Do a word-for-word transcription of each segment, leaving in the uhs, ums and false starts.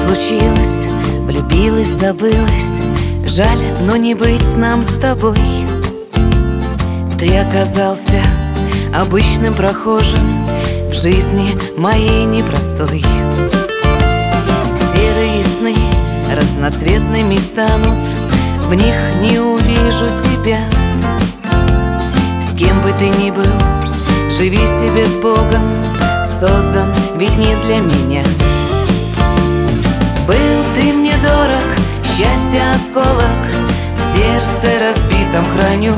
случилось, влюбилась, забылась. Жаль, но не быть нам с тобой. Ты оказался обычным прохожим в жизни моей непростой. Серые сны разноцветными станут, в них не увижу тебя. С кем бы ты ни был, живи себе с Богом, создан ведь не для меня. Был ты мне дорог, счастье осколок в сердце разбитом храню.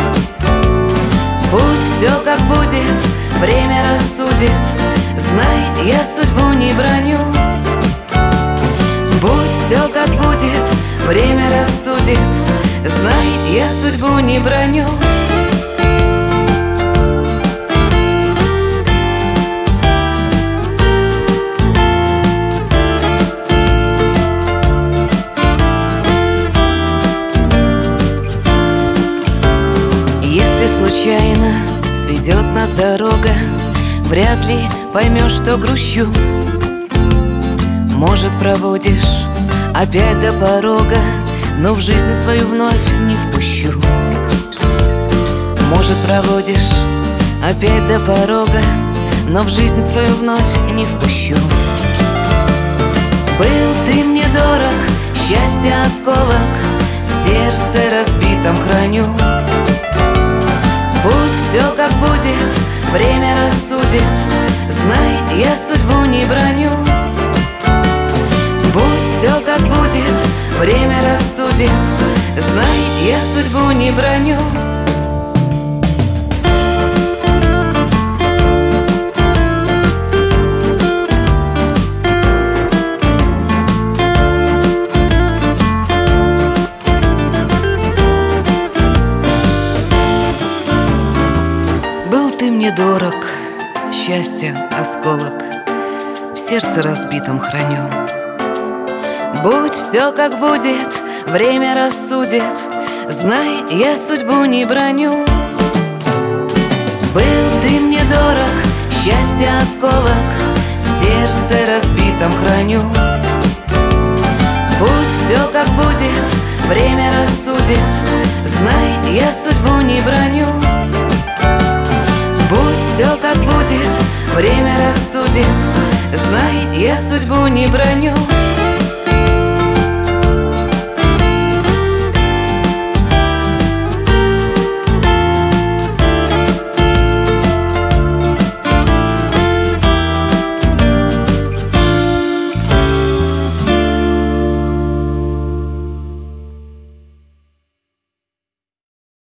Будь все как будет, время рассудит, знай, я судьбу не браню. Будь все как будет, время рассудит, знай, я судьбу не браню. Если случайно сведет нас дорога, вряд ли поймешь, что грущу. Может, проводишь опять до порога, но в жизнь свою вновь не впущу. Может, проводишь опять до порога, но в жизнь свою вновь не впущу. Был ты мне дорог, счастье осколок в сердце разбитом храню. Будь все как будет, время рассудит, знай, я судьбу не браню. Будь все как будет, время рассудит, знай, я судьбу не браню. Был ты мне дорог, счастье осколок в сердце разбитом храню. Будь все как будет, время рассудит, знай, я судьбу не браню. Был ты мне дорог, счастье осколок в сердце разбитом храню. Будь все как будет, время рассудит, знай, я судьбу не браню. Будь все как будет, время рассудит, знай, я судьбу не браню.